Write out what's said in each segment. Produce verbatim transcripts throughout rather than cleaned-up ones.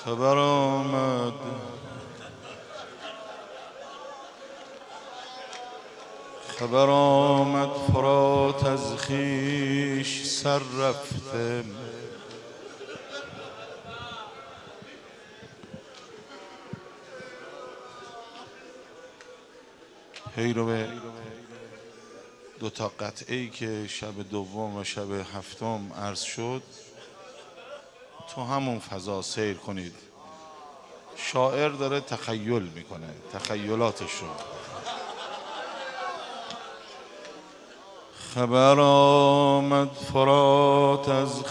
خبر آمد خبر آمد فرات از خویش سر رفته، پیرو به دو تا قطعه‌ای که شب دوم و شب هفتم عرض شد تو همون فضا سیر کنید. شاعر داره تخیل میکنه، تخیلاتش رو. خبر آمد فرات از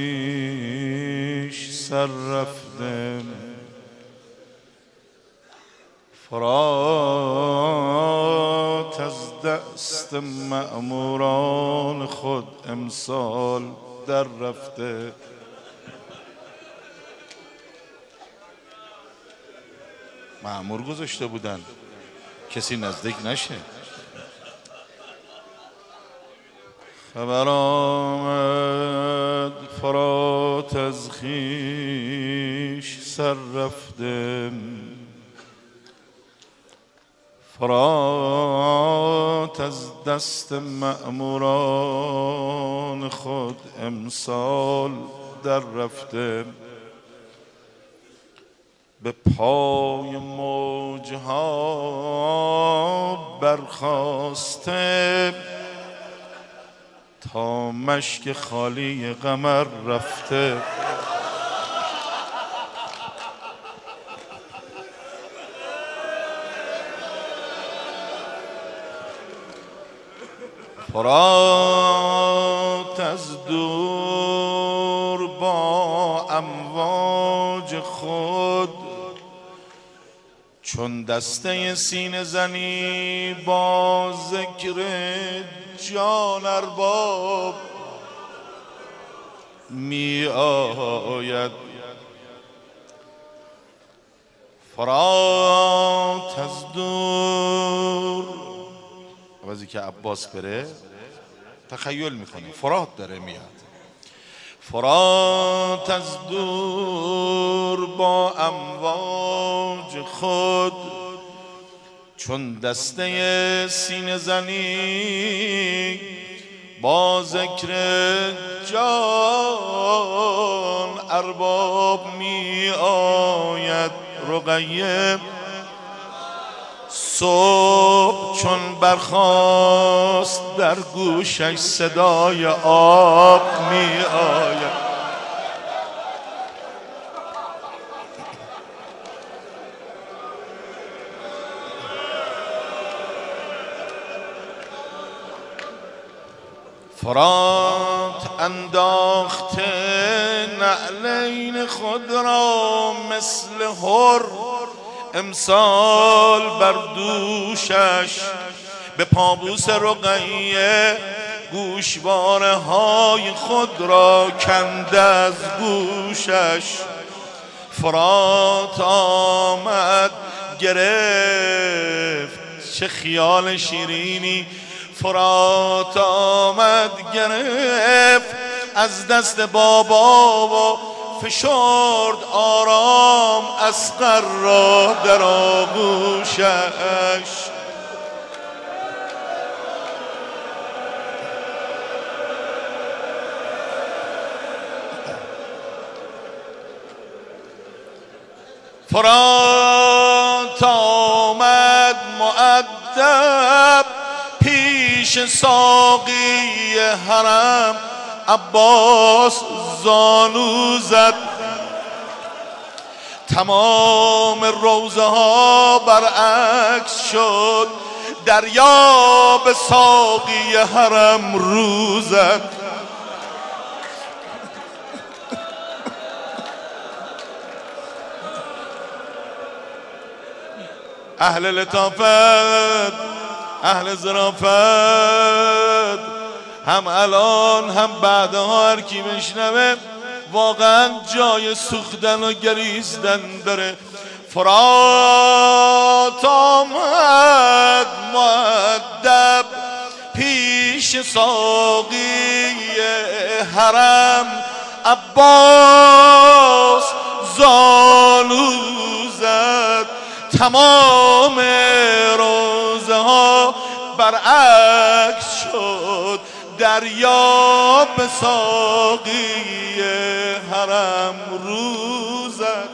خویش سر رفته، فرات از دست مأموران خود امسال در رفته. مأمور گذاشته بودن کسی نزدیک نشه. خبر آمد فرات از خویش سر رفته، فرات از دست مأموران خود امسال در رفته. به پای موجها برخاسته تا مشک خالی قمر رفته. فرات از دور با امواج خود چون دسته سینه زنی با ذکر جان ارباب می آید. فرات از دور عوضی که عباس بره تخیل میکنه فرات داره میاد. فرات از دور با امواج خود چون دسته سینه زنی با ذکر جان ارباب می آید. رقیه صبح چون برخاست در گوشش صدای آب می آید. فرات انداخته نعلین خود را مثل هر امسال بر دوشش. به پابوس رقیه گوشواره های خود را کند از گوشش. فرات آمد گرفت چه خیال شیرینی، فرات آمد گرفت از دست بابا و فشرد آرام اصغر را در آغوشش. فرات آمد مؤدب پیش ساقی حرم، عباس زانو زد تمام روضه ها برعکس شد، دریا به ساقی حرم رو زد. اهل لطافت اهل ظرافت هم الان هم بعدها هر کی بشنوه واقعا جای سوختن و گریستن داره. فرات آمد مؤدب پیش ساقی حرم، عباس زاد تمام روزه ها برعکس شد، دریا به ساقی حرم رو زد.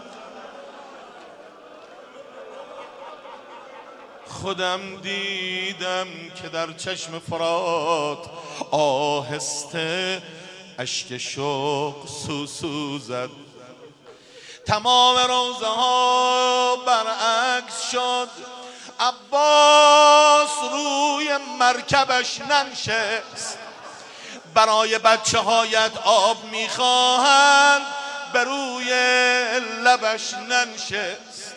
خودم دیدم که در چشم فرات آهسته اشک شوق سوسو زد. تمام روزه ها برعکس شد، عباس روی مرکبش ننشست. برای بچه هایت آب میخواهند، به روی لبش ننشست.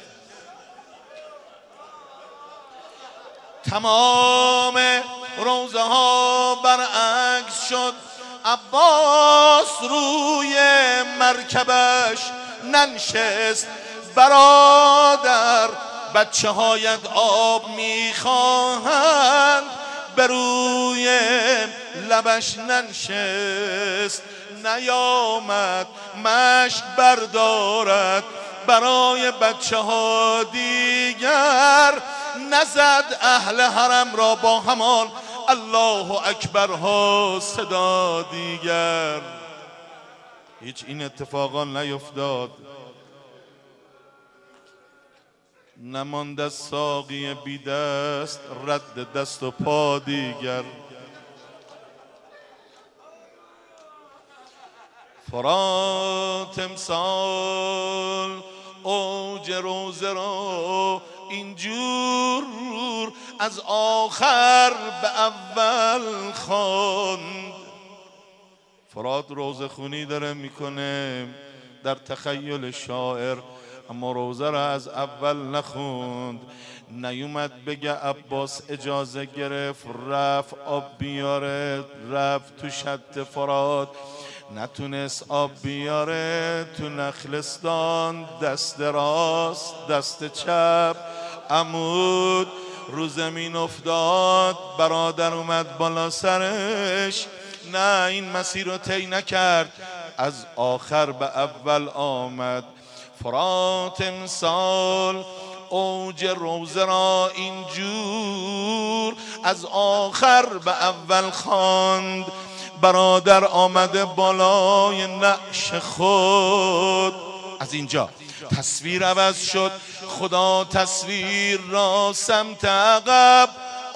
تمام روزه ها برعکس شد، عباس روی مرکبش ننشست. برادر بچه هایت آب میخواهند، به روی لبش ننشست. نیامد مشک بردارد برای بچه ها دیگر، نزد اهل حرم را با همان الله اکبر ها صدا دیگر. هیچ این اتفاقا نیفتاد، نماند از ساقی بی دست رد دست و پا دیگر. فرات امسال اوج روزه را اینجور از آخر به اول خواند. فرات روزه خونی داره میکنه در تخیل شاعر، اما روزه را از اول نخوند. نیومد بگه عباس اجازه گرفت رفت آب بیاره، رفت تو شط فرات، نتونست آب بیاره تو نخلستان. دست راست دست چپ عمود رو زمین افتاد، برادر اومد بالا سرش، نه این مسیر رو طی نکرد، از آخر به اول آمد. فرات امسال اوج روزه را اینجور از آخر به اول خواند. برادر آمده بالای نعش خود، از اینجا تصویر عوض شد. خدا تصویر را سمت عقب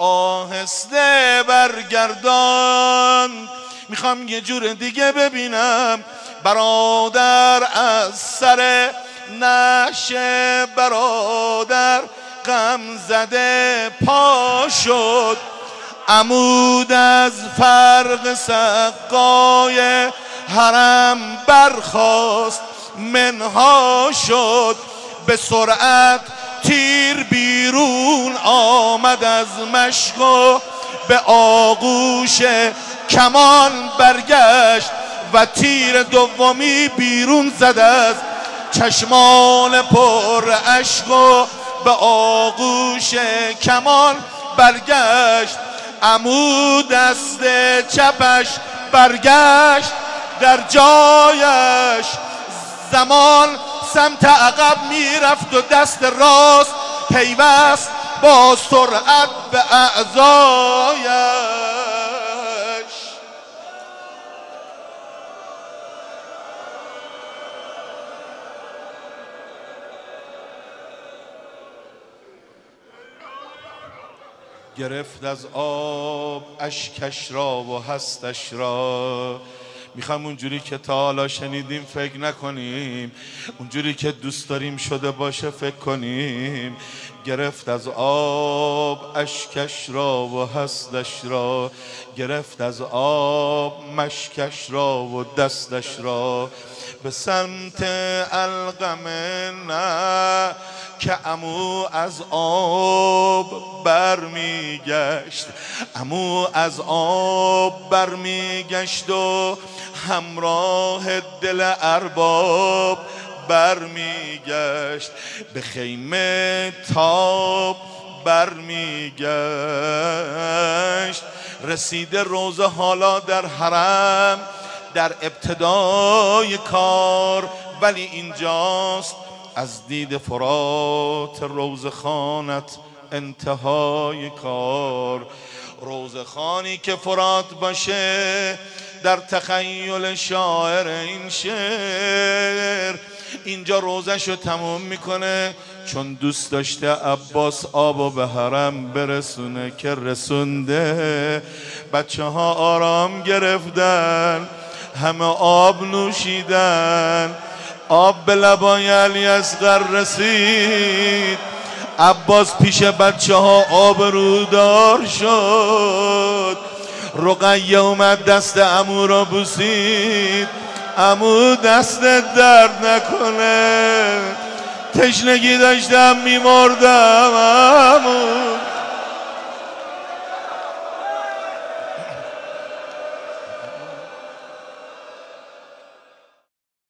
آهسته برگردان. میخوام یه جور دیگه ببینم. برادر از سر نعش برادر غم زده پا شد، عمود از فرق سقای حرم برخاست، منها شد. به سرعت تیر بیرون آمد از مشق و به آغوش کمان برگشت و تیر دومی بیرون زد از چشمان پر اشک و به آغوش کمان برگشت. عمود دست چپش برگشت در جایش، زمان سمت عقب میرفت و دست راست پیوست با سرعت به اعضایش. گرفت از آب اشکش را و هستش را. میخوام اونجوری که تا حالا شنیدیم فکر نکنیم، اونجوری که دوست داریم شده باشه فکر کنیم. گرفت از آب اشکش را و هستش را، گرفت از آب مشکش را و دستش را. به سمت القمه نه که عمو از آب برمیگشت، عمو از آب برمیگشت و همراه دل ارباب برمیگشت. به خیمه تاب برمیگشت. رسیده روزه حالا در حرم، در ابتدای کار، ولی اینجاست از دید فرات روزخانت انتهای کار. روزخانی که فرات باشه در تخیل شاعر این شعر، اینجا روزشو تموم میکنه چون دوست داشته عباس آبو به حرم برسونه که رسونده. بچه ها آرام گرفتن، همه آب نوشیدن، آب به لبای علی اصغر رسید. عباس پیش بچه ها آبرودار شد. رقیه اومد دست عمو را بوسید. عمو دست درد نکنه، تشنگی داشتم میمردم عمو.